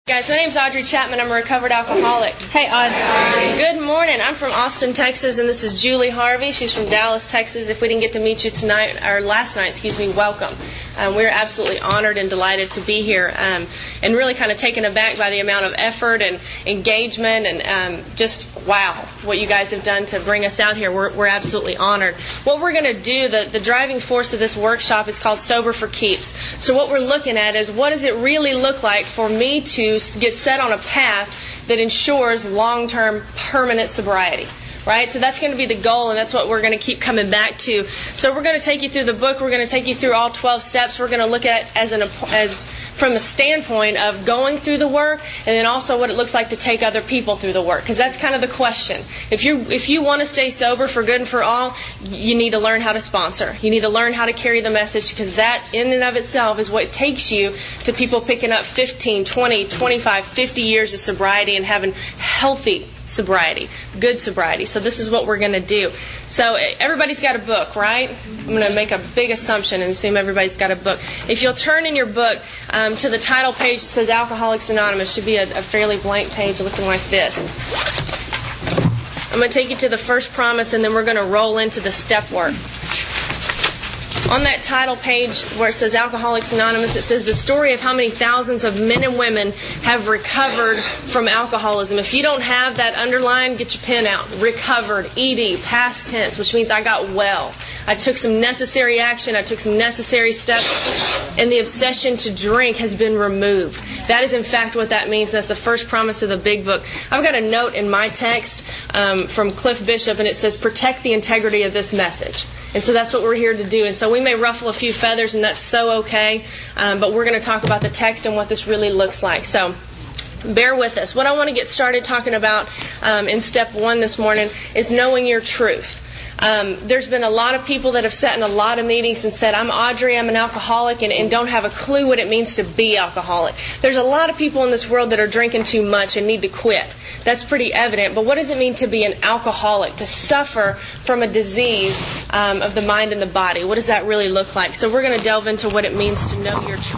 Guys, my name's Audrey Chapman. I'm a recovered alcoholic. Hey, Audrey. Good morning. I'm from Austin, Texas, and this is Julie Harvey. She's from Dallas, Texas. If we didn't get to meet you tonight, or last night, welcome. We're absolutely honored and delighted to be here, and really kind of taken aback by the amount of effort and engagement and just wow, what you guys have done to bring us out here. We're absolutely honored. What we're going to do, the driving force of this workshop is called Sober for Keeps. So what we're looking at is what does it really look like for me to get set on a path that ensures long-term permanent sobriety. Right? So that's going to be the goal, and that's what we're going to keep coming back to. So we're going to take you through the book. We're going to take you through all 12 steps. We're going to look at it as from the standpoint of going through the work, and then also what it looks like to take other people through the work. Because that's kind of the question. If you want to stay sober for good and for all, you need to learn how to sponsor. You need to learn how to carry the message, because that in and of itself is what takes you to people picking up 15, 20, 25, 50 years of sobriety and having healthy sobriety, good sobriety. So this is what we're going to do. So everybody's got a book, right? I'm going to make a big assumption and assume everybody's got a book. If you'll turn in your book to the title page that says Alcoholics Anonymous, should be a fairly blank page looking like this. I'm going to take you to the first promise, and then we're going to roll into the step work. On that title page where it says Alcoholics Anonymous, it says the story of how many thousands of men and women have recovered from alcoholism. If you don't have that underlined, get your pen out. Recovered, ED, past tense, which means I got well. I took some necessary action. I took some necessary steps, and the obsession to drink has been removed. That is, in fact, what that means. That's the first promise of the big book. I've got a note in my text from Cliff Bishop, and it says, protect the integrity of this message. And so that's what we're here to do. And so we may ruffle a few feathers, and that's so okay, but we're going to talk about the text and what this really looks like. So bear with us. What I want to get started talking about in step 1 this morning is knowing your truth. There's been a lot of people that have sat in a lot of meetings and said, I'm Audrey, I'm an alcoholic, and don't have a clue what it means to be alcoholic. There's a lot of people in this world that are drinking too much and need to quit. That's pretty evident. But what does it mean to be an alcoholic, to suffer from a disease of the mind and the body? What does that really look like? So we're going to delve into what it means to know your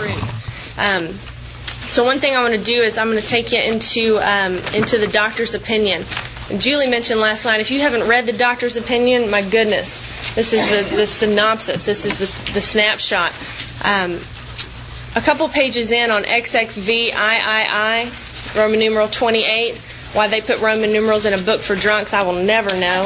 truth. So one thing I want to do is I'm going to take you into the doctor's opinion. Julie mentioned last night, if you haven't read the doctor's opinion, my goodness, this is the synopsis. This is the snapshot. A couple pages in on XXVIII, Roman numeral 28. Why they put Roman numerals in a book for drunks, I will never know.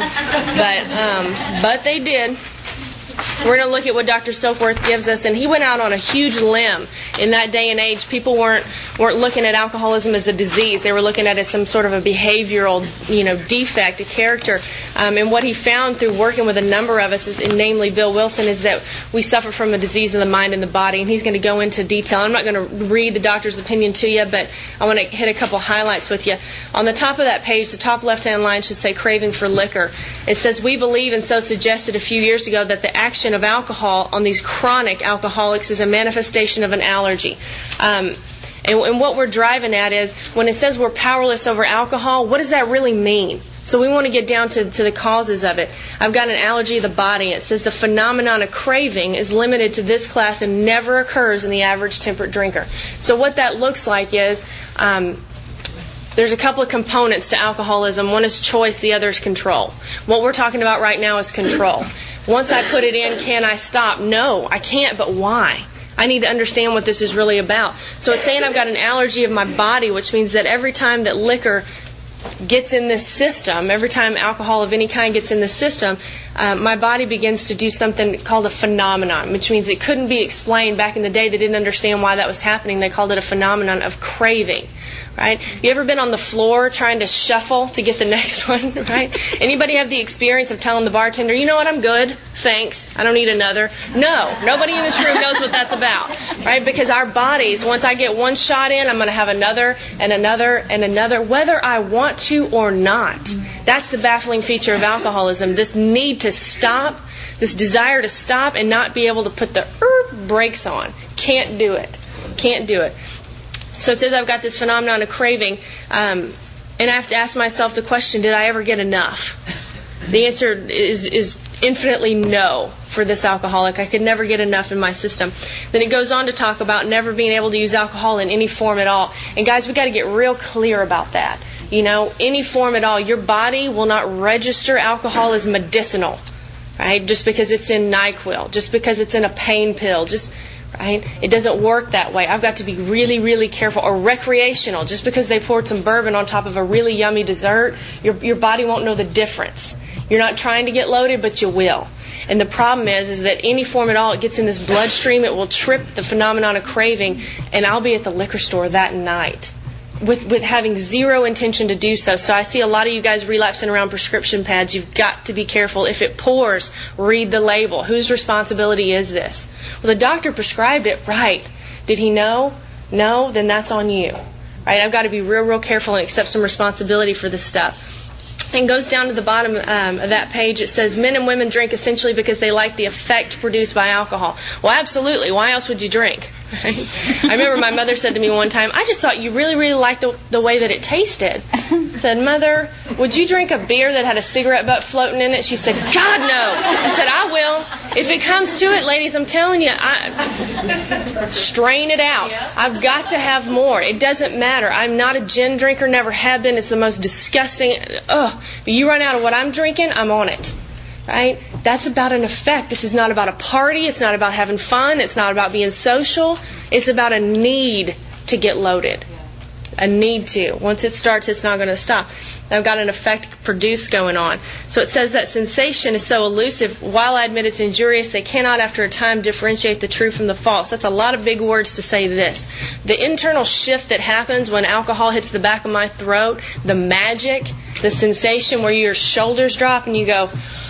But they did. We're going to look at what Dr. Silkworth gives us, and he went out on a huge limb. In that day and age, people weren't looking at alcoholism as a disease. They were looking at it as some sort of a behavioral, defect, a character. And what he found through working with a number of us, namely Bill Wilson, is that we suffer from a disease of the mind and the body. And he's going to go into detail. I'm not going to read the doctor's opinion to you, but I want to hit a couple highlights with you. On the top of that page, the top left-hand line should say craving for liquor. It says, we believe, and so suggested a few years ago, that the action of alcohol on these chronic alcoholics is a manifestation of an allergy. And what we're driving at is, when it says we're powerless over alcohol, what does that really mean? So we want to get down to the causes of it. I've got an allergy of the body. It says the phenomenon of craving is limited to this class and never occurs in the average temperate drinker. So what that looks like is, there's a couple of components to alcoholism. One is choice, the other is control. What we're talking about right now is control. Once I put it in, can I stop? No, I can't, but why? I need to understand what this is really about. So it's saying I've got an allergy of my body, which means that every time that liquor gets in this system, every time alcohol of any kind gets in this system, my body begins to do something called a phenomenon, which means it couldn't be explained. Back in the day, they didn't understand why that was happening. They called it a phenomenon of craving. Right? You ever been on the floor trying to shuffle to get the next one? Right? Anybody have the experience of telling the bartender, you know what, I'm good, thanks, I don't need another? No, nobody in this room knows what that's about. Right? Because our bodies, once I get one shot in, I'm going to have another and another and another, whether I want to or not. That's the baffling feature of alcoholism. This need to stop, this desire to stop and not be able to put the brakes on. Can't do it. Can't do it. So it says I've got this phenomenon of craving, and I have to ask myself the question, did I ever get enough? The answer is infinitely no. for this alcoholic. I could never get enough in my system. Then it goes on to talk about never being able to use alcohol in any form at all. And guys, we got to get real clear about that. Any form at all. Your body will not register alcohol as medicinal, right? Just because it's in NyQuil, just because it's in a pain pill, right? It doesn't work that way. I've got to be really, really careful. Or recreational, just because they poured some bourbon on top of a really yummy dessert, your body won't know the difference. You're not trying to get loaded, but you will. And the problem is that any form at all, it gets in this bloodstream, it will trip the phenomenon of craving, and I'll be at the liquor store that night with having zero intention to do so. So I see a lot of you guys relapsing around prescription pads. You've got to be careful. If it pours, read the label. Whose responsibility is this? Well, the doctor prescribed it, right. Did he know? No, then that's on you. Right? I've got to be real, real careful and accept some responsibility for this stuff. And goes down to the bottom of that page. It says, men and women drink essentially because they like the effect produced by alcohol. Well, absolutely. Why else would you drink? Right? I remember my mother said to me one time, I just thought you really, really liked the way that it tasted. I said, Mother, would you drink a beer that had a cigarette butt floating in it? She said, God, no. I said, I will. If it comes to it, ladies, I'm telling you, strain it out. I've got to have more. It doesn't matter. I'm not a gin drinker, never have been. It's the most disgusting. But you run out of what I'm drinking, I'm on it. Right? That's about an effect. This is not about a party. It's not about having fun. It's not about being social. It's about a need to get loaded. A need to. Once it starts, it's not going to stop. I've got an effect produced going on. So it says that sensation is so elusive. While I admit it's injurious, they cannot after a time differentiate the true from the false. That's a lot of big words to say this. The internal shift that happens when alcohol hits the back of my throat, the magic, the sensation where your shoulders drop and you go,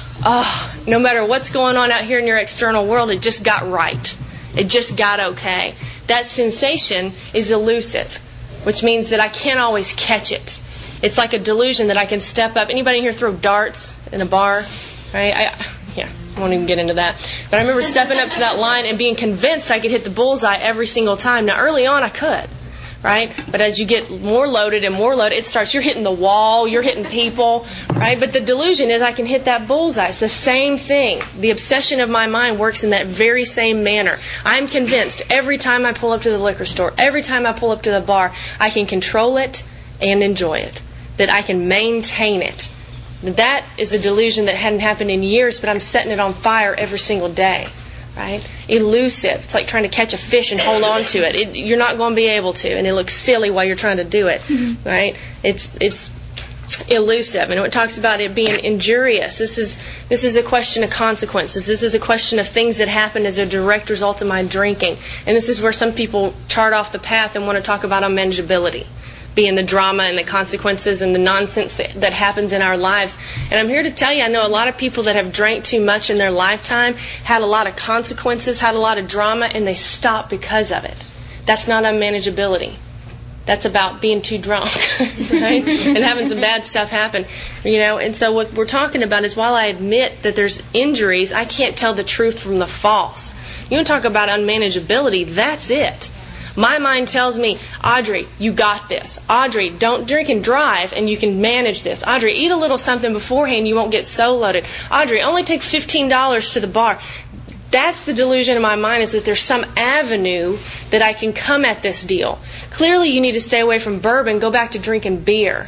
oh, no matter what's going on out here in your external world, it just got right. It just got okay. That sensation is elusive, which means that I can't always catch it. It's like a delusion that I can step up. Anybody here throw darts in a bar? Right? I won't even get into that. But I remember stepping up to that line and being convinced I could hit the bullseye every single time. Now, early on, I could. Right? But as you get more loaded, it starts, you're hitting the wall, you're hitting people, right? But the delusion is I can hit that bullseye. It's the same thing. The obsession of my mind works in that very same manner. I'm convinced every time I pull up to the liquor store, every time I pull up to the bar, I can control it and enjoy it. That I can maintain it. That is a delusion that hadn't happened in years, but I'm setting it on fire every single day. Right? Elusive. It's like trying to catch a fish and hold on to it. You're not going to be able to, and it looks silly while you're trying to do it. Right? It's elusive, and it talks about it being injurious. This is a question of consequences. This is a question of things that happen as a direct result of my drinking, and this is where some people chart off the path and want to talk about unmanageability, being the drama and the consequences and the nonsense that happens in our lives. And I'm here to tell you, I know a lot of people that have drank too much in their lifetime, had a lot of consequences, had a lot of drama, and they stopped because of it. That's not unmanageability. That's about being too drunk, right? And having some bad stuff happen, And so what we're talking about is while I admit that there's injuries, I can't tell the truth from the false. You want to talk about unmanageability, that's it. My mind tells me, Audrey, you got this. Audrey, don't drink and drive and you can manage this. Audrey, eat a little something beforehand, you won't get so loaded. Audrey, only take $15 to the bar. That's the delusion in my mind, is that there's some avenue that I can come at this deal. Clearly you need to stay away from bourbon, go back to drinking beer.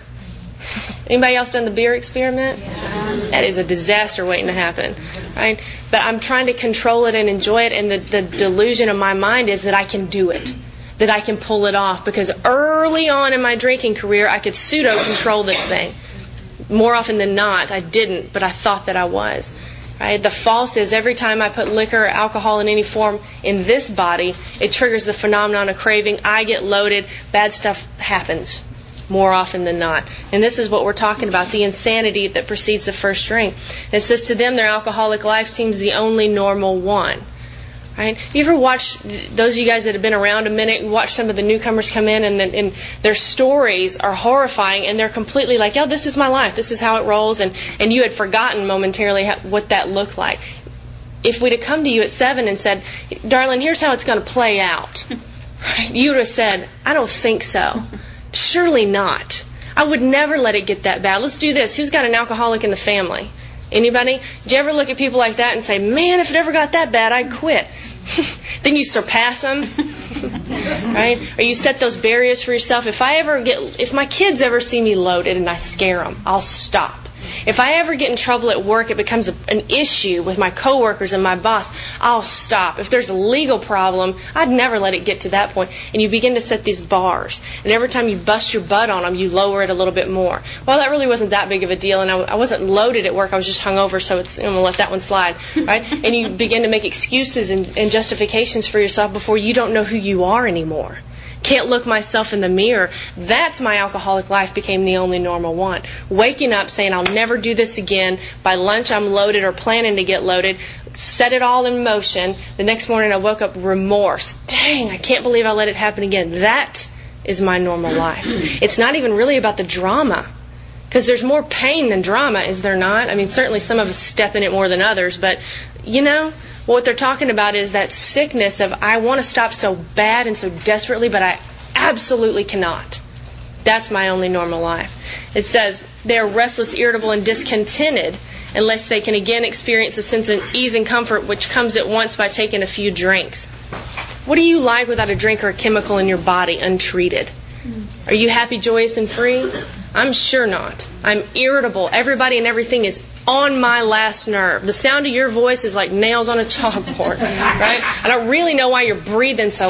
Anybody else done the beer experiment? Yeah. That is a disaster waiting to happen. Right? But I'm trying to control it and enjoy it, and the delusion of my mind is that I can do it. That I can pull it off, because early on in my drinking career I could pseudo-control this thing. More often than not, I didn't, but I thought that I was. Right? The false is every time I put liquor or alcohol in any form in this body, it triggers the phenomenon of craving. I get loaded, bad stuff happens more often than not. And this is what we're talking about, the insanity that precedes the first drink. It says to them their alcoholic life seems the only normal one. Right? You ever watch, those of you guys that have been around a minute, watch some of the newcomers come in and their stories are horrifying, and they're completely like, yeah, this is my life, this is how it rolls, and you had forgotten momentarily what that looked like. If we'd have come to you at 7 and said, darling, here's how it's going to play out, right? You would have said, I don't think so. Surely not. I would never let it get that bad. Let's do this. Who's got an alcoholic in the family? Anybody? Did you ever look at people like that and say, man, if it ever got that bad, I'd quit? Then you surpass them, right? Or you set those barriers for yourself. If my kids ever see me loaded and I scare them, I'll stop. If I ever get in trouble at work, it becomes an issue with my coworkers and my boss, I'll stop. If there's a legal problem, I'd never let it get to that point. And you begin to set these bars. And every time you bust your butt on them, you lower it a little bit more. Well, that really wasn't that big of a deal, and I wasn't loaded at work. I was just hungover, so I'm going to let that one slide, right? And you begin to make excuses and justifications for yourself before you don't know who you are anymore. Can't look myself in the mirror. That's my alcoholic life became the only normal one. Waking up saying I'll never do this again. By lunch I'm loaded or planning to get loaded. Set it all in motion. The next morning I woke up remorse. Dang, I can't believe I let it happen again. That is my normal life. It's not even really about the drama. Because there's more pain than drama, is there not? I mean, certainly some of us step in it more than others, but, what they're talking about is that sickness of I want to stop so bad and so desperately, but I absolutely cannot. That's my only normal life. It says they are restless, irritable, and discontented unless they can again experience a sense of ease and comfort which comes at once by taking a few drinks. What are you like without a drink or a chemical in your body untreated? Are you happy, joyous, and free? I'm sure not. I'm irritable. Everybody and everything is on my last nerve. The sound of your voice is like nails on a chalkboard, right? I don't really know why you're breathing so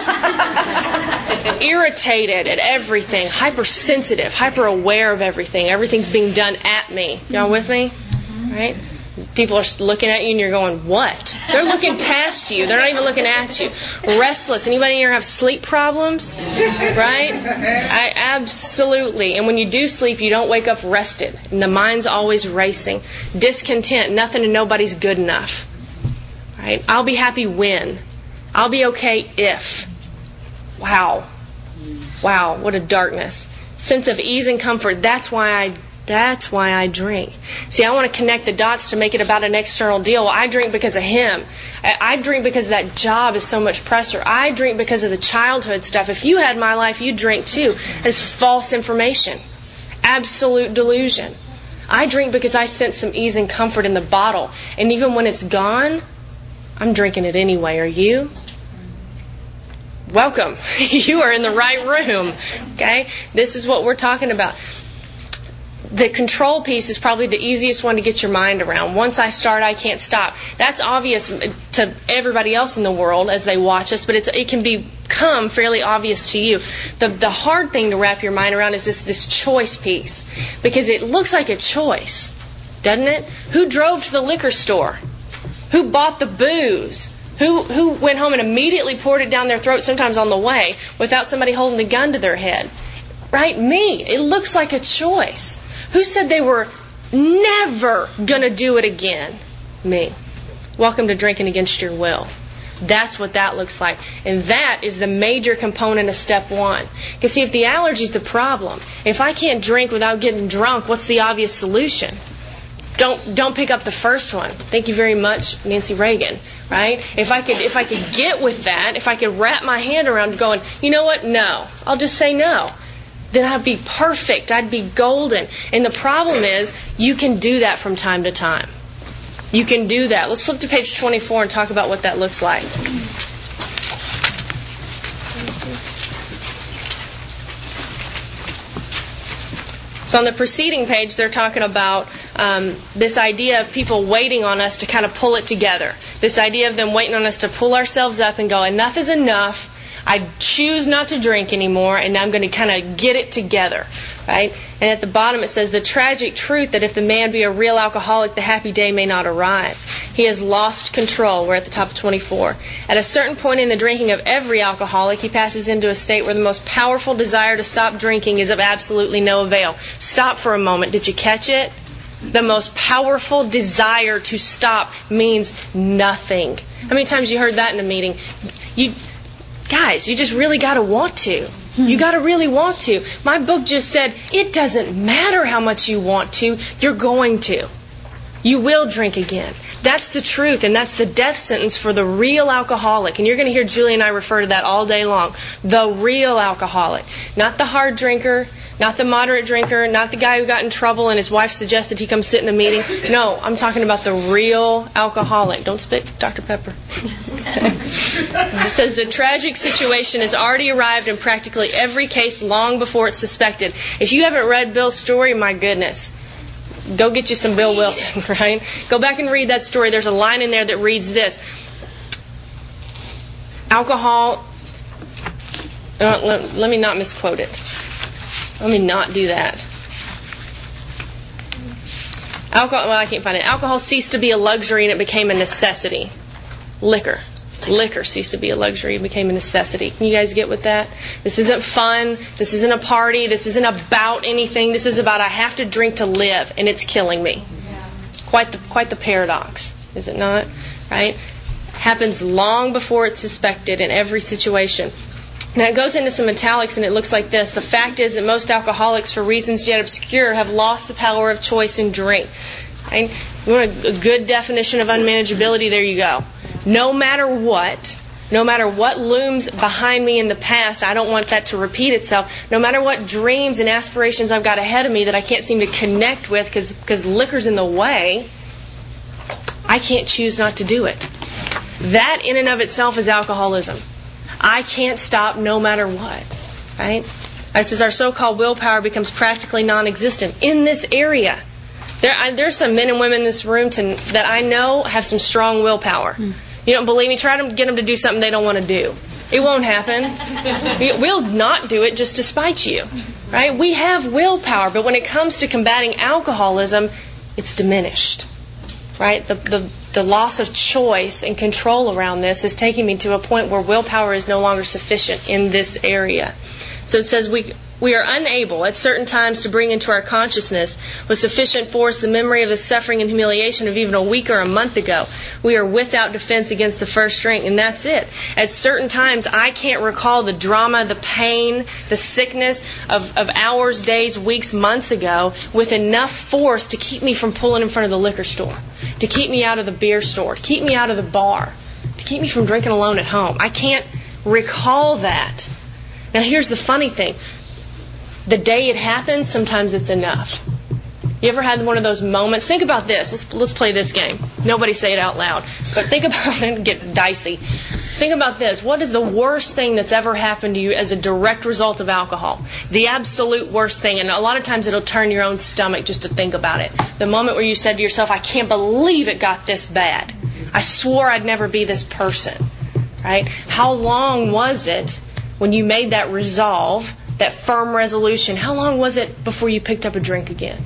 loud. Irritated at everything, hypersensitive, hyper aware of everything. Everything's being done at me. Y'all with me? Right? People are looking at you and you're going, what? They're looking past you. They're not even looking at you. Restless. Anybody here have sleep problems? Right? Absolutely. And when you do sleep, you don't wake up rested. And the mind's always racing. Discontent. Nothing and nobody's good enough. Right? I'll be happy when. I'll be okay if. Wow. Wow. What a darkness. Sense of ease and comfort. That's why I drink. See, I want to connect the dots to make it about an external deal. Well, I drink because of him. I drink because that job is so much pressure. I drink because of the childhood stuff. If you had my life, you'd drink too. It's false information. Absolute delusion. I drink because I sense some ease and comfort in the bottle. And even when it's gone, I'm drinking it anyway. Are you? Welcome. You are in the right room. Okay? This is what we're talking about. The control piece is probably the easiest one to get your mind around. Once I start, I can't stop. That's obvious to everybody else in the world as they watch us, but it can become fairly obvious to you. The hard thing to wrap your mind around is this choice piece, because it looks like a choice, doesn't it? Who drove to the liquor store? Who bought the booze? Who went home and immediately poured it down their throat, sometimes on the way, without somebody holding the gun to their head? Right? Me. It looks like a choice. Who said they were never going to do it again? Me. Welcome to drinking against your will. That's what that looks like. And that is the major component of step one. Because see, if the allergy's the problem, if I can't drink without getting drunk, what's the obvious solution? Don't pick up the first one. Thank you very much, Nancy Reagan. Right? If I could get with that, if I could wrap my hand around going, you know what? No. I'll just say no. Then I'd be perfect. I'd be golden. And the problem is, you can do that from time to time. You can do that. Let's flip to page 24 and talk about what that looks like. So on the preceding page, they're talking about this idea of people waiting on us to kind of pull it together. This idea of them waiting on us to pull ourselves up and go, enough is enough. I choose not to drink anymore, and I'm going to kind of get it together, right? And at the bottom it says, the tragic truth that if the man be a real alcoholic, the happy day may not arrive. He has lost control. We're at the top of 24. At a certain point in the drinking of every alcoholic, he passes into a state where the most powerful desire to stop drinking is of absolutely no avail. Stop for a moment. Did you catch it? The most powerful desire to stop means nothing. How many times you heard that in a meeting? Guys, you just really got to want to. You got to really want to. My book just said, it doesn't matter how much you want to, you're going to. You will drink again. That's the truth, and that's the death sentence for the real alcoholic. And you're going to hear Julie and I refer to that all day long. The real alcoholic. Not the hard drinker, Not the moderate drinker, not the guy who got in trouble and his wife suggested he come sit in a meeting. No, I'm talking about the real alcoholic. Don't spit, Dr. Pepper. It says the tragic situation has already arrived in practically every case long before it's suspected. If you haven't read Bill's story, my goodness, go get you some Bill Wilson, right? Go back and read that story. There's a line in there that reads this. Alcohol, let me not misquote it. Let me not do that. I can't find it. Alcohol ceased to be a luxury and it became a necessity. Liquor ceased to be a luxury and became a necessity. Can you guys get with that? This isn't fun. This isn't a party. This isn't about anything. This is about I have to drink to live and it's killing me. Quite the paradox, is it not? Right? Happens long before it's suspected in every situation. Now it goes into some italics and it looks like this. The fact is that most alcoholics, for reasons yet obscure, have lost the power of choice in drink. Right? You want a good definition of unmanageability? There you go. No matter what looms behind me in the past, I don't want that to repeat itself. No matter what dreams and aspirations I've got ahead of me that I can't seem to connect with because liquor's in the way, I can't choose not to do it. That in and of itself is alcoholism. I can't stop no matter what, right? It says our so-called willpower becomes practically non-existent in this area. There's some men and women in this room that I know have some strong willpower. You don't believe me? Try to get them to do something they don't want to do. It won't happen. We'll not do it just to spite you, right? We have willpower, but when it comes to combating alcoholism, it's diminished. Right? The loss of choice and control around this is taking me to a point where willpower is no longer sufficient in this area. So it says we are unable at certain times to bring into our consciousness with sufficient force the memory of the suffering and humiliation of even a week or a month ago. We are without defense against the first drink, and that's it. At certain times, I can't recall the drama, the pain, the sickness of hours, days, weeks, months ago with enough force to keep me from pulling in front of the liquor store, to keep me out of the beer store, to keep me out of the bar, to keep me from drinking alone at home. I can't recall that. Now, here's the funny thing. The day it happens, sometimes it's enough. You ever had one of those moments? Think about this. Let's play this game. Nobody say it out loud. But think about it and get dicey. Think about this. What is the worst thing that's ever happened to you as a direct result of alcohol? The absolute worst thing. And a lot of times it'll turn your own stomach just to think about it. The moment where you said to yourself, I can't believe it got this bad. I swore I'd never be this person. Right? How long was it when you made that resolve, that firm resolution? How long was it before you picked up a drink again?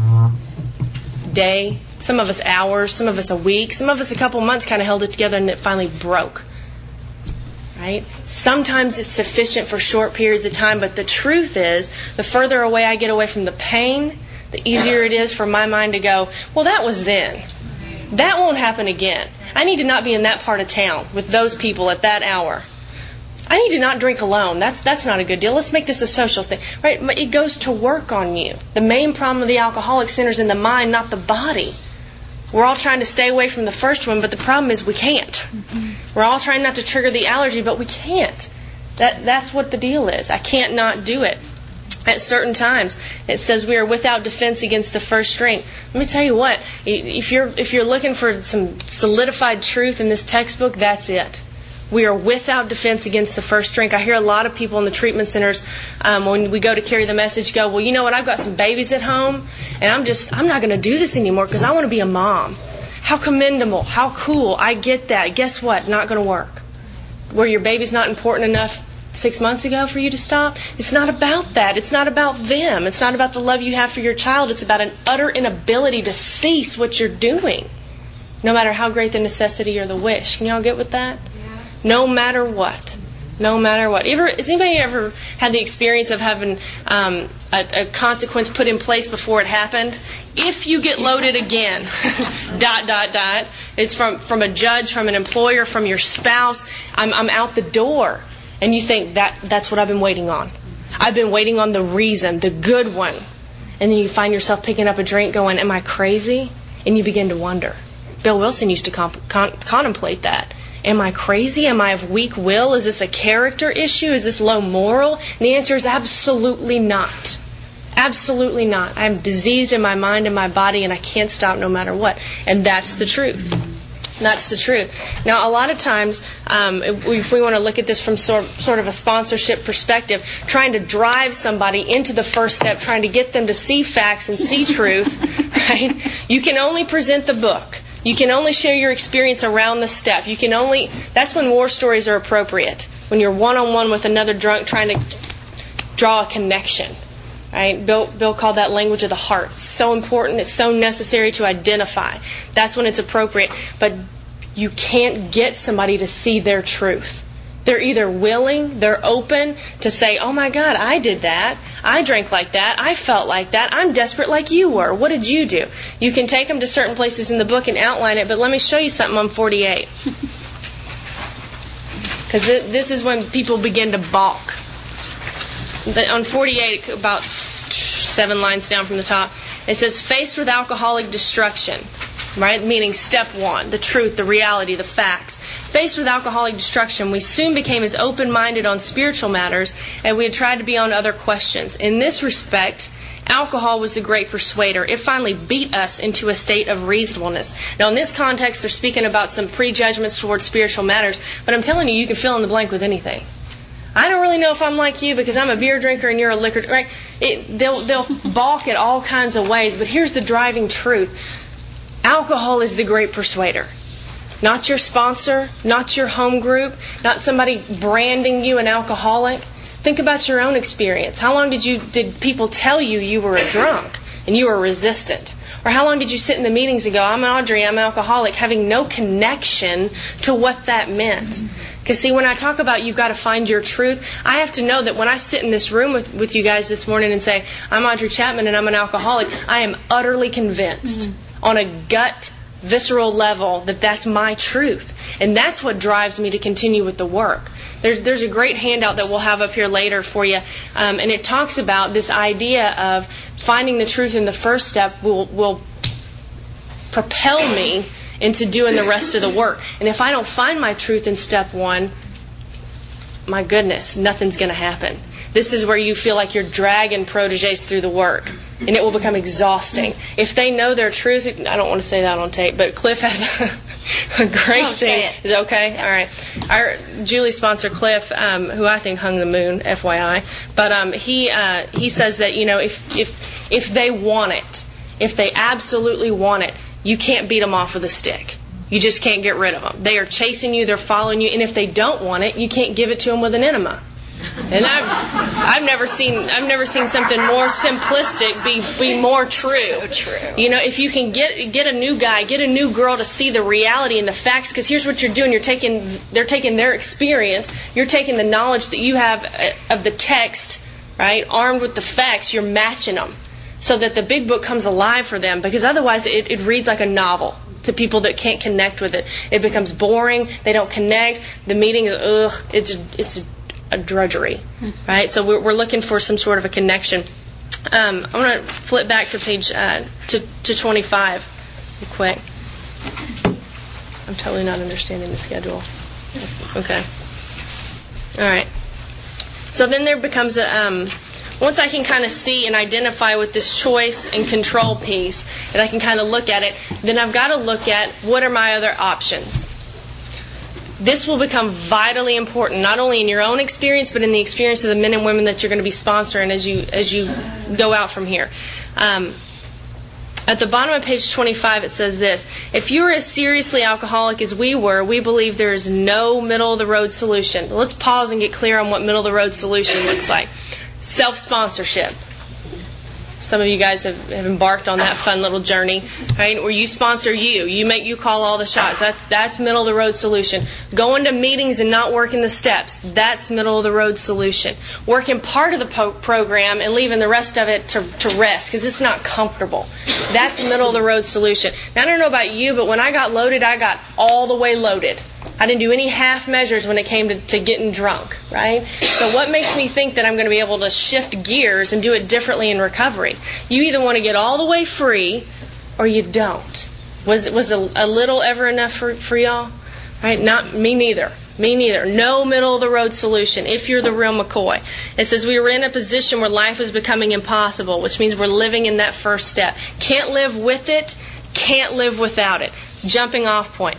Day, some of us hours, some of us a week, some of us a couple months kind of held it together and it finally broke. Right? Sometimes it's sufficient for short periods of time, but the truth is, the further away I get away from the pain, the easier it is for my mind to go, well, that was then. That won't happen again. I need to not be in that part of town with those people at that hour. I need to not drink alone. That's not a good deal. Let's make this a social thing. Right? It goes to work on you. The main problem of the alcoholic centers in the mind, not the body. We're all trying to stay away from the first one, but the problem is we can't. We're all trying not to trigger the allergy, but we can't. That's what the deal is. I can't not do it. At certain times, it says we are without defense against the first drink. Let me tell you what. If you're looking for some solidified truth in this textbook, that's it. We are without defense against the first drink. I hear a lot of people in the treatment centers, when we go to carry the message, go, well, you know what, I've got some babies at home, and I'm not going to do this anymore because I want to be a mom. How commendable, how cool, I get that. Guess what? Not going to work. Were your babies not important enough 6 months ago for you to stop? It's not about that. It's not about them. It's not about the love you have for your child. It's about an utter inability to cease what you're doing, no matter how great the necessity or the wish. Can y'all get with that? No matter what. No matter what. Has anybody ever had the experience of having a consequence put in place before it happened? If you get loaded again, ... It's from a judge, from an employer, from your spouse. I'm out the door. And you think that's what I've been waiting on. I've been waiting on the reason, the good one. And then you find yourself picking up a drink going, am I crazy? And you begin to wonder. Bill Wilson used to contemplate that. Am I crazy? Am I of weak will? Is this a character issue? Is this low moral? And the answer is absolutely not. Absolutely not. I'm diseased in my mind and my body, and I can't stop no matter what. And that's the truth. That's the truth. Now, a lot of times, if we want to look at this from sort of a sponsorship perspective, trying to drive somebody into the first step, trying to get them to see facts and see truth, right? You can only present the book. You can only share your experience around the step. That's when war stories are appropriate. When you're one-on-one with another drunk trying to draw a connection. Right? Bill called that language of the heart. It's so important. It's so necessary to identify. That's when it's appropriate. But you can't get somebody to see their truth. They're either willing, they're open to say, oh my God, I did that. I drank like that. I felt like that. I'm desperate like you were. What did you do? You can take them to certain places in the book and outline it, but let me show you something on 48. Because this is when people begin to balk. On 48, about 7 lines down from the top, it says, faced with alcoholic destruction, right? Meaning step 1, the truth, the reality, the facts. Faced with alcoholic destruction, we soon became as open-minded on spiritual matters as we had tried to be on other questions. In this respect, alcohol was the great persuader. It finally beat us into a state of reasonableness. Now, in this context, they're speaking about some prejudgments towards spiritual matters, but I'm telling you can fill in the blank with anything. I don't really know if I'm like you because I'm a beer drinker and you're a liquor drinker. Right? They'll balk in all kinds of ways, but here's the driving truth. Alcohol is the great persuader. Not your sponsor, not your home group, not somebody branding you an alcoholic. Think about your own experience. How long did people tell you were a drunk and you were resistant? Or how long did you sit in the meetings and go, I'm Audrey, I'm an alcoholic, having no connection to what that meant? Because see, when I talk about you've got to find your truth, I have to know that when I sit in this room with you guys this morning and say, I'm Audrey Chapman and I'm an alcoholic, I am utterly convinced on a gut, visceral level that that's my truth. And that's what drives me to continue with the work. There's a great handout that we'll have up here later for you, and it talks about this idea of finding the truth in the first step will propel me into doing the rest of the work. And if I don't find my truth in step 1, my goodness, nothing's going to happen. This is where you feel like you're dragging proteges through the work, and it will become exhausting. If they know their truth, I don't want to say that on tape, but Cliff has a great thing. Is it okay? Yeah. All right. Our Julie sponsor Cliff, who I think hung the moon, FYI, but he says that if they want it, if they absolutely want it, you can't beat them off with a stick. You just can't get rid of them. They are chasing you, they're following you, and if they don't want it, you can't give it to them with an enema. And I've never seen something more simplistic be more true. So true. If you can get a new guy, get a new girl to see the reality and the facts, because here's what you're doing: they're taking their experience, you're taking the knowledge that you have of the text, right, armed with the facts, you're matching them so that the big book comes alive for them. Because otherwise, it reads like a novel to people that can't connect with it. It becomes boring. They don't connect. The meeting is it's a drudgery, right? So we're looking for some sort of a connection. I'm going to flip back to page to 25 real quick. I'm totally not understanding the schedule. Okay. All right. So then there becomes once I can kind of see and identify with this choice and control piece, and I can kind of look at it, then I've got to look at what are my other options. This will become vitally important, not only in your own experience, but in the experience of the men and women that you're going to be sponsoring as you go out from here. At the bottom of page 25, it says this: if you are as seriously alcoholic as we were, we believe there is no middle-of-the-road solution. Let's pause and get clear on what middle-of-the-road solution looks like. Self-sponsorship. Some of you guys have embarked on that fun little journey, right? Where you sponsor you call all the shots. That's middle of the road solution. Going to meetings and not working the steps, that's middle of the road solution. Working part of the program and leaving the rest of it to rest because it's not comfortable. That's middle of the road solution. Now, I don't know about you, but when I got loaded, I got all the way loaded. I didn't do any half measures when it came to getting drunk, right? So what makes me think that I'm going to be able to shift gears and do it differently in recovery? You either want to get all the way free or you don't. Was a little ever enough for y'all? Right? Not me neither. Me neither. No middle-of-the-road solution if you're the real McCoy. It says we were in a position where life was becoming impossible, which means we're living in that first step. Can't live with it, can't live without it. Jumping off point.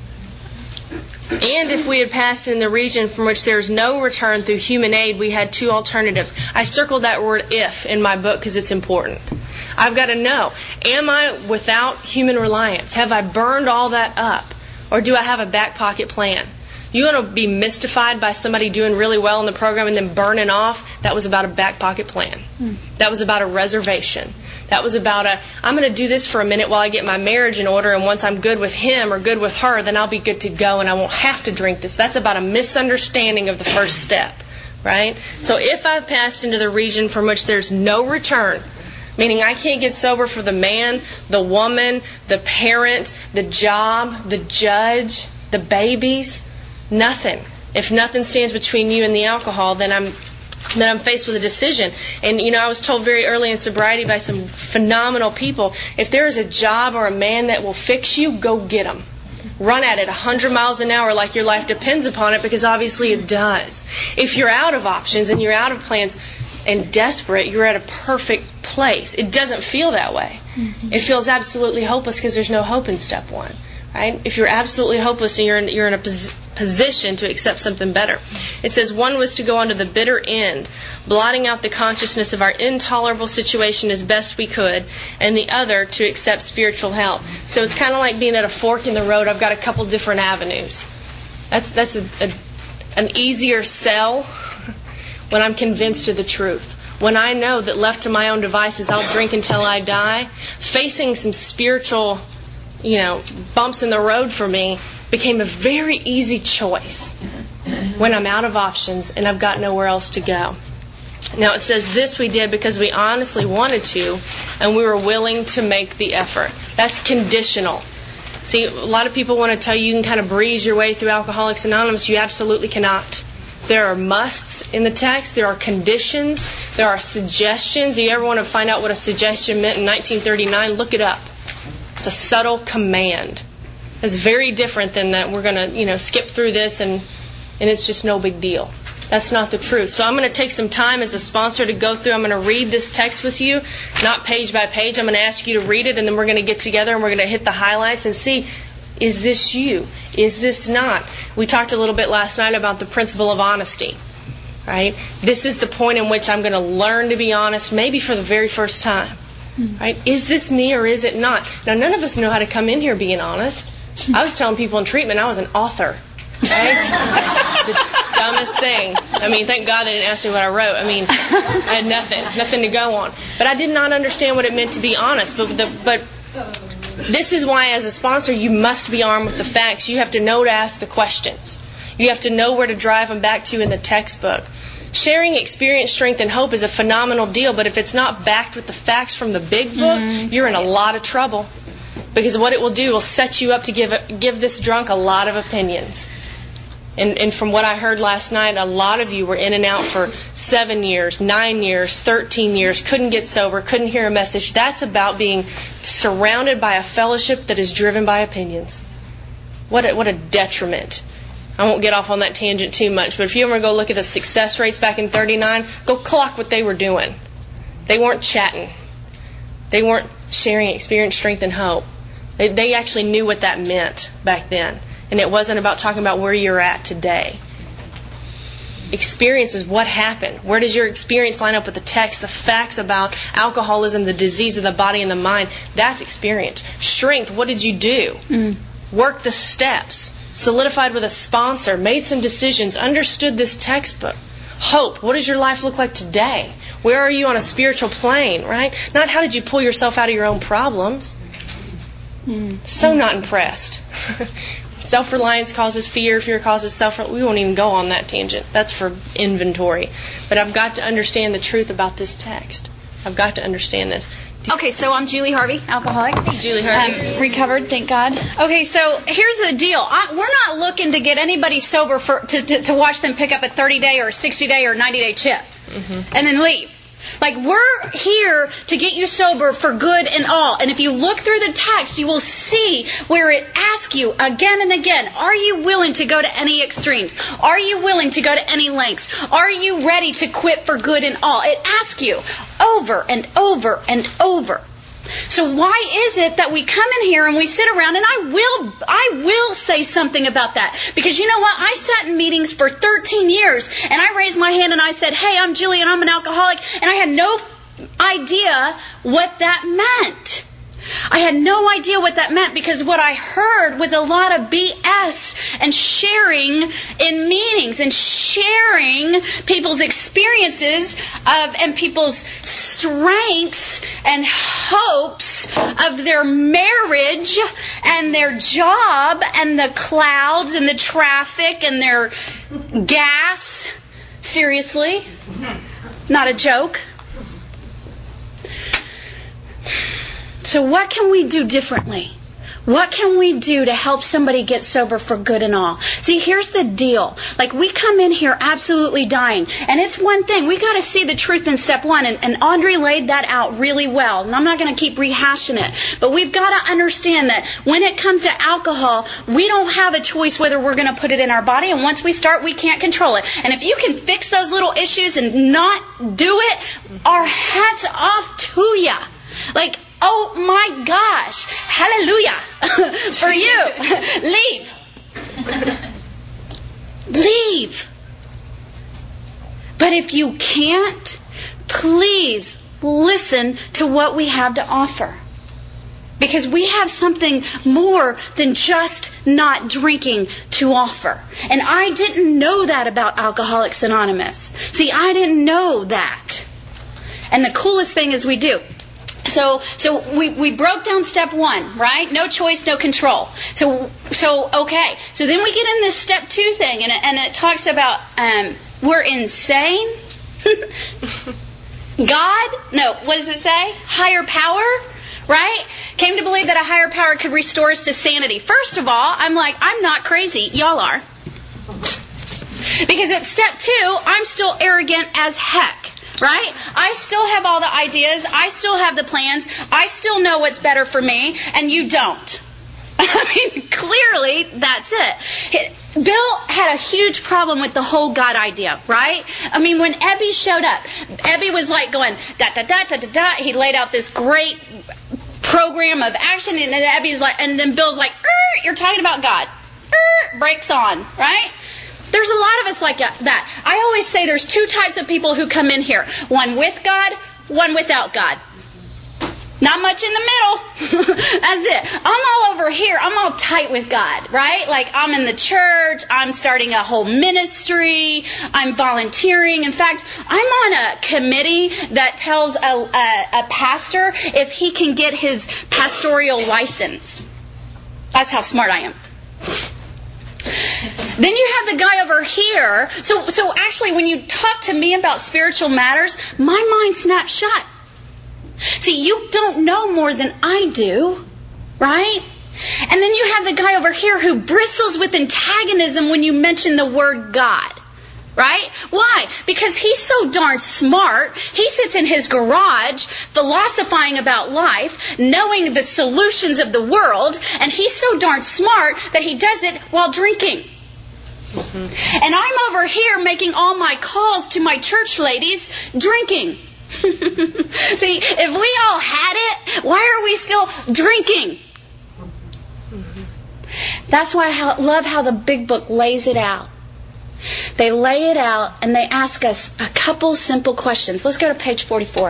And if we had passed in the region from which there is no return through human aid, we had two alternatives. I circled that word if in my book because it's important. I've got to know, am I without human reliance? Have I burned all that up? Or do I have a back pocket plan? You want to be mystified by somebody doing really well in the program and then burning off? That was about a back pocket plan. That was about a reservation. That was about I'm going to do this for a minute while I get my marriage in order, and once I'm good with him or good with her, then I'll be good to go and I won't have to drink this. That's about a misunderstanding of the first step, right? So if I've passed into the region from which there's no return, meaning I can't get sober for the man, the woman, the parent, the job, the judge, the babies, nothing. If nothing stands between you and the alcohol, then I'm faced with a decision. And, I was told very early in sobriety by some phenomenal people, if there is a job or a man that will fix you, go get him. Run at it 100 miles an hour like your life depends upon it, because obviously it does. If you're out of options and you're out of plans and desperate, you're at a perfect place. It doesn't feel that way. It feels absolutely hopeless because there's no hope in step one. Right? If you're absolutely hopeless and you're in a position to accept something better. It says one was to go on to the bitter end, blotting out the consciousness of our intolerable situation as best we could, and the other to accept spiritual help. So it's kind of like being at a fork in the road. I've got a couple different avenues. That's an easier sell when I'm convinced of the truth. When I know that left to my own devices, I'll drink until I die, facing some spiritual bumps in the road for me became a very easy choice when I'm out of options and I've got nowhere else to go. Now it says this we did because we honestly wanted to and we were willing to make the effort. That's conditional. See, a lot of people want to tell you can kind of breeze your way through Alcoholics Anonymous. You absolutely cannot. There are musts in the text. There are conditions. There are suggestions. If you ever want to find out what a suggestion meant in 1939, look it up. It's a subtle command. It's very different than that we're going to, skip through this and it's just no big deal. That's not the truth. So I'm going to take some time as a sponsor to go through. I'm going to read this text with you, not page by page. I'm going to ask you to read it, and then we're going to get together and we're going to hit the highlights and see, is this you? Is this not? We talked a little bit last night about the principle of honesty. Right? This is the point in which I'm going to learn to be honest, maybe for the very first time. Right? Is this me or is it not? Now, none of us know how to come in here being honest. I was telling people in treatment I was an author. Right? The dumbest thing. Thank God they didn't ask me what I wrote. I had nothing to go on. But I did not understand what it meant to be honest. But this is why, as a sponsor, you must be armed with the facts. You have to know to ask the questions. You have to know where to drive them back to in the textbook. Sharing experience, strength, and hope is a phenomenal deal, but if it's not backed with the facts from the big book, you're in a lot of trouble. Because what it will set you up to give this drunk a lot of opinions. And from what I heard last night, a lot of you were in and out for 7 years, 9 years, 13 years, couldn't get sober, couldn't hear a message. That's about being surrounded by a fellowship that is driven by opinions. What a detriment. I won't get off on that tangent too much, but if you ever go look at the success rates back in 39, go clock what they were doing. They weren't chatting. They weren't sharing experience, strength, and hope. They actually knew what that meant back then. And it wasn't about talking about where you're at today. Experience is what happened. Where does your experience line up with the text, the facts about alcoholism, the disease of the body and the mind? That's experience. Strength, what did you do? Work the steps. Solidified with a sponsor, made some decisions, understood this textbook. Hope, what does your life look like today? Where are you on a spiritual plane, right? Not how did you pull yourself out of your own problems. So not impressed. Self-reliance causes fear, fear causes self-reliance. We won't even go on that tangent. That's for inventory. But I've got to understand the truth about this text. I've got to understand this. Okay, so I'm Julie Harvey, alcoholic. Julie Harvey. Recovered, thank God. Okay, so here's the deal. We're not looking to get anybody sober to watch them pick up a 30-day or a 60-day or 90-day chip and then leave. Like, we're here to get you sober for good and all. And if you look through the text, you will see where it asks you again and again, are you willing to go to any extremes? Are you willing to go to any lengths? Are you ready to quit for good and all? It asks you over and over and over. So why is it that we come in here and we sit around, and I will say something about that. Because you know what? I sat in meetings for 13 years, and I raised my hand and I said, hey, I'm Julie and I'm an alcoholic, and I had no idea what that meant. I had no idea what that meant, because what I heard was a lot of BS and sharing in meetings and sharing people's experiences and people's strengths and hopes of their marriage and their job and the clouds and the traffic and their gas. Seriously? Not a joke. So what can we do differently? What can we do to help somebody get sober for good and all? See, here's the deal. Like, we come in here absolutely dying. And it's one thing. We got to see the truth in step one. And Audrey laid that out really well. And I'm not going to keep rehashing it. But we've got to understand that when it comes to alcohol, we don't have a choice whether we're going to put it in our body. And once we start, we can't control it. And if you can fix those little issues and not do it, our hats off to you. Like, oh my gosh, hallelujah for you. Leave. But if you can't, please listen to what we have to offer. Because we have something more than just not drinking to offer. And I didn't know that about Alcoholics Anonymous. See, I didn't know that. And the coolest thing is we do. So we broke down step one, right? No choice, no control. So okay. So then we get in this step two thing, and it talks about we're insane. God? No, what does it say? Higher power, right? Came to believe that a higher power could restore us to sanity. First of all, I'm like, I'm not crazy. Y'all are. Because at step two, I'm still arrogant as heck. Right? I still have all the ideas. I still have the plans. I still know what's better for me, and you don't. I mean, clearly, that's it. Bill had a huge problem with the whole God idea, right? I mean, when Ebby showed up, Ebby was like going, da-da-da-da-da-da. He laid out this great program of action, and then Ebby's like, and then Bill's like, you're talking about God. Brakes on, right? There's a lot of us like that. I always say there's two types of people who come in here. One with God, one without God. Not much in the middle. That's it. I'm all over here. I'm all tight with God, right? Like, I'm in the church. I'm starting a whole ministry. I'm volunteering. In fact, I'm on a committee that tells a pastor if he can get his pastoral license. That's how smart I am. Then you have the guy over here. So actually, when you talk to me about spiritual matters, my mind snaps shut. See, you don't know more than I do, right? And then you have the guy over here who bristles with antagonism when you mention the word God, right? Why? Because he's so darn smart. He sits in his garage philosophizing about life, knowing the solutions of the world, and he's so darn smart that he does it while drinking. Mm-hmm. And I'm over here making all my calls to my church ladies drinking. See, if we all had it, why are we still drinking? Mm-hmm. That's why I love how the Big Book lays it out. They lay it out and they ask us a couple simple questions. Let's go to page 44.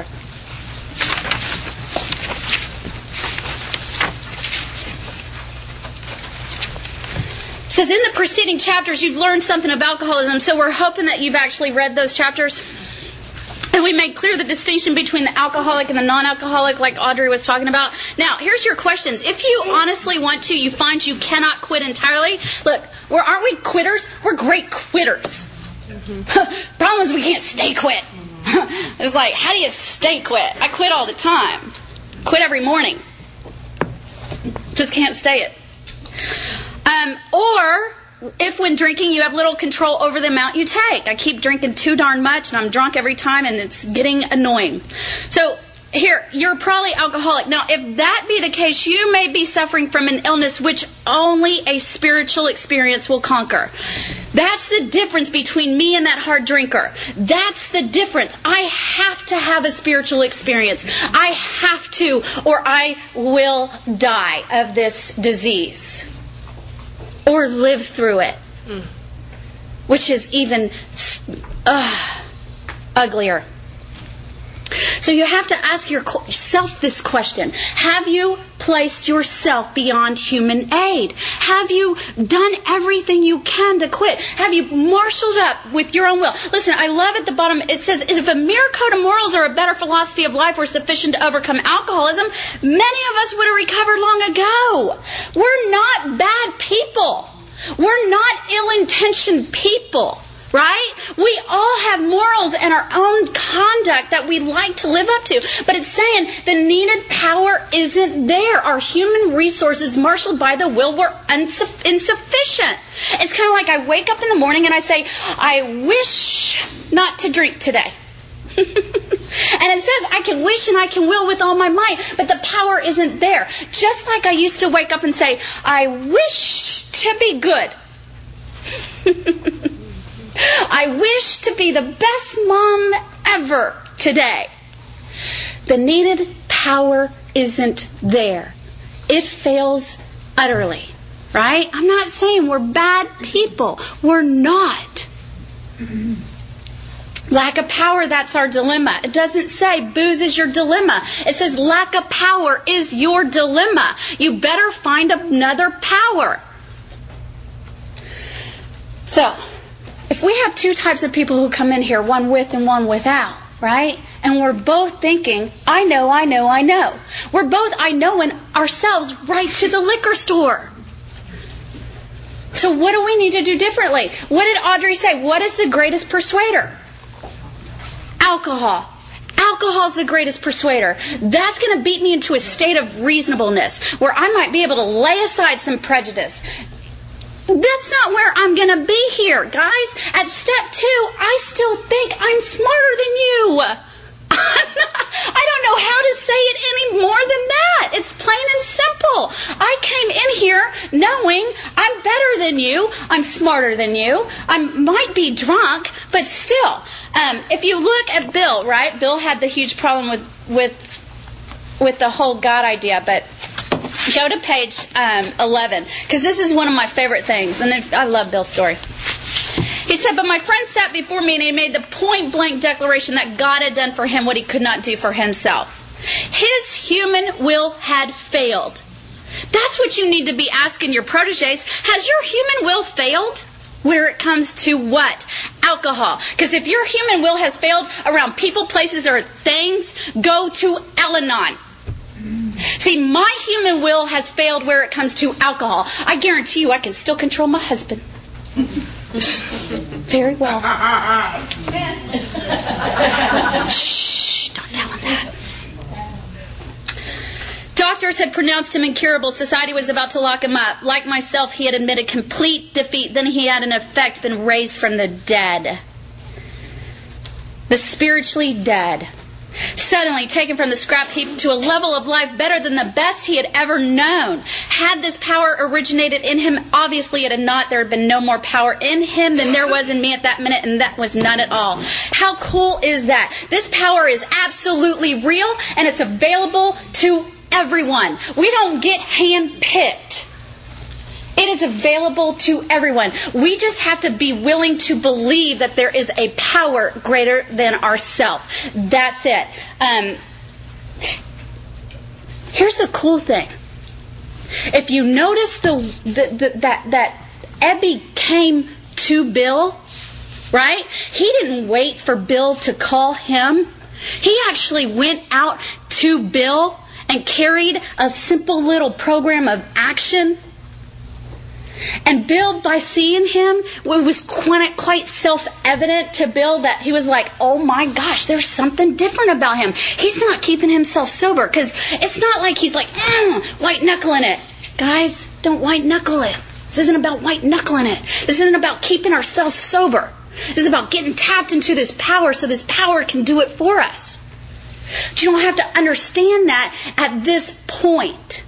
It says, in the preceding chapters, you've learned something of alcoholism, so we're hoping that you've actually read those chapters. And we made clear the distinction between the alcoholic and the non-alcoholic, like Audrey was talking about. Now, here's your questions. If you honestly want to, you find you cannot quit entirely. Look, aren't we quitters? We're great quitters. Mm-hmm. Problem is we can't stay quit. It's like, how do you stay quit? I quit all the time. Quit every morning. Just can't stay it. Or if when drinking you have little control over the amount you take. I keep drinking too darn much and I'm drunk every time and it's getting annoying. So here, you're probably alcoholic. Now, if that be the case, you may be suffering from an illness which only a spiritual experience will conquer. That's the difference between me and that hard drinker. That's the difference. I have to have a spiritual experience. I have to, or I will die of this disease. Or live through it. Which is even uglier. So you have to ask yourself this question. Have you placed yourself beyond human aid? Have you done everything you can to quit? Have you marshaled up with your own will? Listen, I love at the bottom, it says, if a mere code of morals or a better philosophy of life were sufficient to overcome alcoholism, many of us would have recovered long ago. We're not bad people. We're not ill-intentioned people. Right? We all have morals and our own conduct that we like to live up to. But it's saying the needed power isn't there. Our human resources marshaled by the will were insufficient. It's kind of like I wake up in the morning and I say, I wish not to drink today. And it says I can wish and I can will with all my might, but the power isn't there. Just like I used to wake up and say, I wish to be good. I wish to be the best mom ever today. The needed power isn't there. It fails utterly. Right? I'm not saying we're bad people. We're not. Lack of power, that's our dilemma. It doesn't say booze is your dilemma. It says lack of power is your dilemma. You better find another power. So, if we have two types of people who come in here, one with and one without, right? And we're both thinking, I know. We're both I knowing ourselves right to the liquor store. So what do we need to do differently? What did Audrey say? What is the greatest persuader? Alcohol. Alcohol's the greatest persuader. That's going to beat me into a state of reasonableness where I might be able to lay aside some prejudice. That's not where I'm going to be here, guys. At step 2, I still think I'm smarter than you. I don't know how to say it any more than that. It's plain and simple. I came in here knowing I'm better than you. I'm smarter than you. I might be drunk, but still. If you look at Bill, right? Bill had the huge problem with the whole God idea, but go to page 11, because this is one of my favorite things, and I love Bill's story. He said, but my friend sat before me and he made the point-blank declaration that God had done for him what he could not do for himself. His human will had failed. That's what you need to be asking your protégés. Has your human will failed? Where it comes to what? Alcohol. Because if your human will has failed around people, places, or things, go to Al-Anon. See, my human will has failed where it comes to alcohol. I guarantee you I can still control my husband. Very well. Shh, don't tell him that. Doctors had pronounced him incurable. Society was about to lock him up. Like myself, he had admitted complete defeat. Then he had, in effect, been raised from the dead. The spiritually dead. Suddenly taken from the scrap heap to a level of life better than the best he had ever known. Had this power originated in him? Obviously it had not. There had been no more power in him than there was in me at that minute, and that was none at all. How cool is that? This power is absolutely real, and it's available to everyone. We don't get hand-picked. It is available to everyone. We just have to be willing to believe that there is a power greater than ourselves. That's it. Here's the cool thing. If you notice that Ebby came to Bill, right? He didn't wait for Bill to call him. He actually went out to Bill and carried a simple little program of action. And Bill, by seeing him, it was quite self-evident to Bill that he was like, oh my gosh, there's something different about him. He's not keeping himself sober, because it's not like he's like, white-knuckling it. Guys, don't white-knuckle it. This isn't about white knuckling it. This isn't about keeping ourselves sober. This is about getting tapped into this power so this power can do it for us. But you don't have to understand that at this point.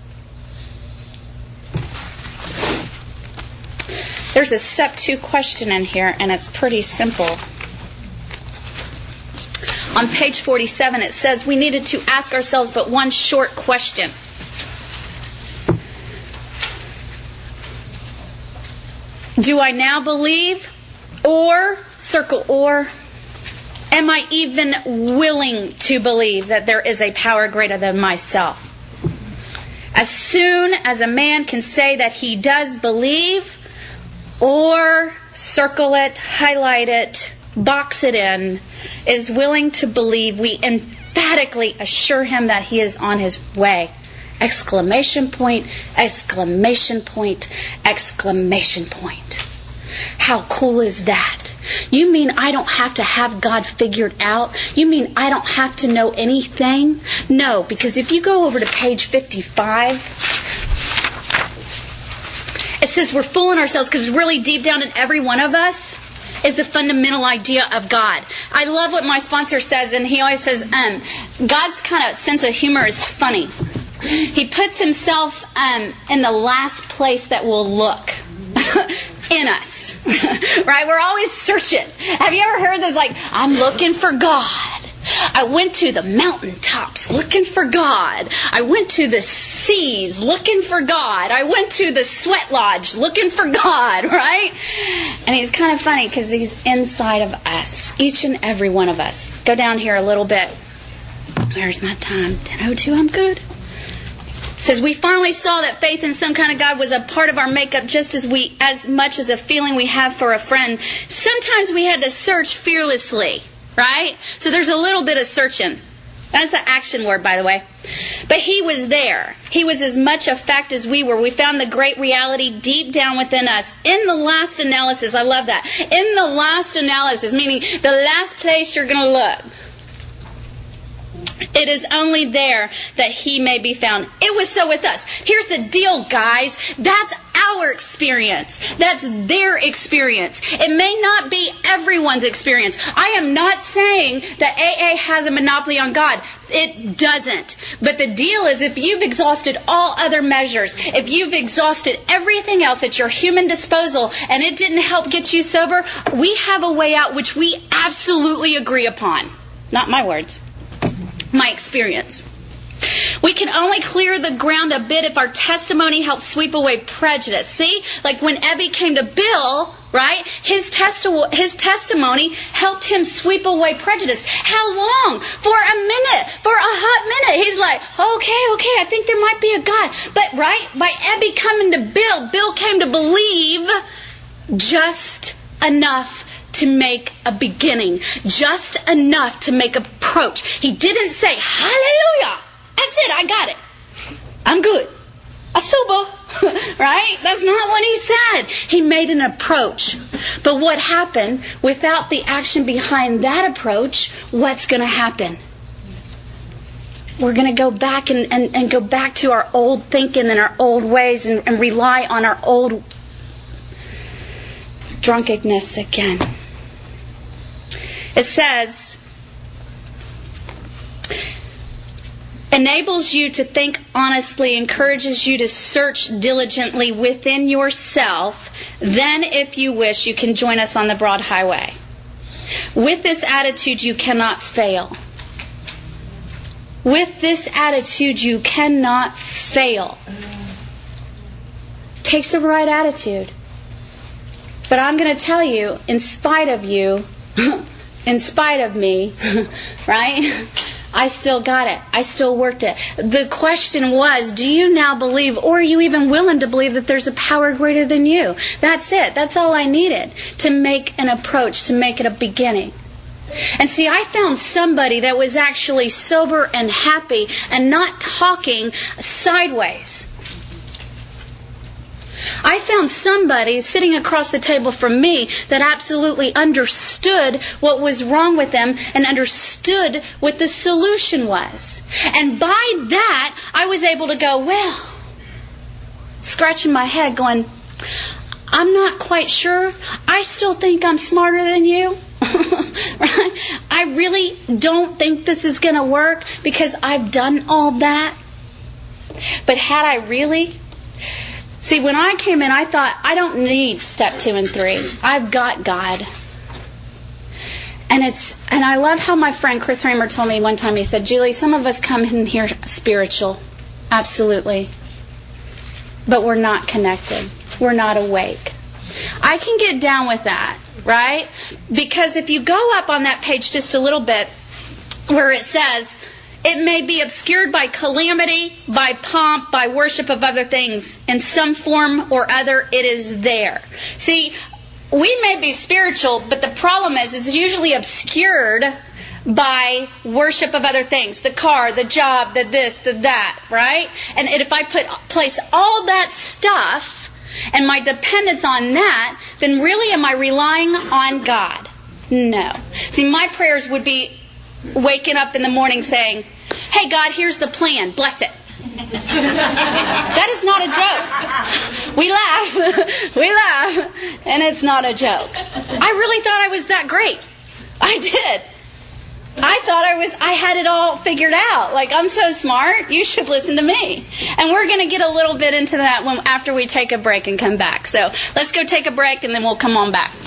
There's a step 2 question in here, and it's pretty simple. On page 47, it says we needed to ask ourselves but one short question. Do I now believe, or, circle or, am I even willing to believe that there is a power greater than myself? As soon as a man can say that he does believe, or, circle it, highlight it, box it in, is willing to believe, we emphatically assure him that he is on his way. Exclamation point, exclamation point, exclamation point. How cool is that? You mean I don't have to have God figured out? You mean I don't have to know anything? No, because if you go over to page 55, it says we're fooling ourselves because really deep down in every one of us is the fundamental idea of God. I love what my sponsor says, and he always says, God's kind of sense of humor is funny. He puts himself in the last place that will look in us. Right? We're always searching. Have you ever heard this, like, I'm looking for God. I went to the mountaintops looking for God. I went to the seas looking for God. I went to the sweat lodge looking for God, right? And he's kind of funny because he's inside of us, each and every one of us. Go down here a little bit. Where's my time? 10:02, I'm good. It says, we finally saw that faith in some kind of God was a part of our makeup just as much as a feeling we have for a friend. Sometimes we had to search fearlessly. Right? So there's a little bit of searching. That's the action word, by the way. But he was there. He was as much a fact as we were. We found the great reality deep down within us. In the last analysis, I love that. In the last analysis, meaning the last place you're going to look. It is only there that he may be found. It was so with us. Here's the deal, guys. That's our experience. That's their experience. It may not be everyone's experience. I am not saying that AA has a monopoly on God. It doesn't. But the deal is, if you've exhausted all other measures, if you've exhausted everything else at your human disposal, and it didn't help get you sober, we have a way out which we absolutely agree upon. Not my words. My experience. We can only clear the ground a bit if our testimony helps sweep away prejudice. See? Like when Ebby came to Bill, right? His testimony helped him sweep away prejudice. How long? For a minute. For a hot minute. He's like, okay, I think there might be a God. But, right? By Ebby coming to Bill, Bill came to believe just enough to make a beginning. Just enough to make approach. He didn't say, hallelujah. That's it. I got it. I'm good. I'm sober. Right? That's not what he said. He made an approach. But what happened without the action behind that approach? What's going to happen? We're going to go back and go back to our old thinking and our old ways and rely on our old drunkenness again. It says, enables you to think honestly, encourages you to search diligently within yourself. Then, if you wish, you can join us on the broad highway. With this attitude, you cannot fail. With this attitude, you cannot fail. Takes the right attitude. But I'm going to tell you, in spite of you, in spite of me, right? I still got it. I still worked it. The question was, do you now believe, or are you even willing to believe that there's a power greater than you? That's it. That's all I needed to make an approach, to make it a beginning. And see, I found somebody that was actually sober and happy and not talking sideways. I found somebody sitting across the table from me that absolutely understood what was wrong with them and understood what the solution was. And by that, I was able to go, well, scratching my head going, I'm not quite sure. I still think I'm smarter than you. Right? I really don't think this is going to work because I've done all that. But had I really? See, when I came in, I thought, I don't need step 2 and 3. I've got God. And I love how my friend Chris Raymer told me one time, he said, Julie, some of us come in here spiritual. Absolutely. But we're not connected. We're not awake. I can get down with that, right? Because if you go up on that page just a little bit, where it says, it may be obscured by calamity, by pomp, by worship of other things. In some form or other, it is there. See, we may be spiritual, but the problem is it's usually obscured by worship of other things. The car, the job, the this, the that, right? And if I place all that stuff and my dependence on that, then really am I relying on God? No. See, my prayers would be waking up in the morning saying, hey, God, here's the plan. Bless it. That is not a joke. We laugh, and it's not a joke. I really thought I was that great. I did. I thought I had it all figured out. Like, I'm so smart, you should listen to me. And we're going to get a little bit into that after we take a break and come back. So let's go take a break, and then we'll come on back.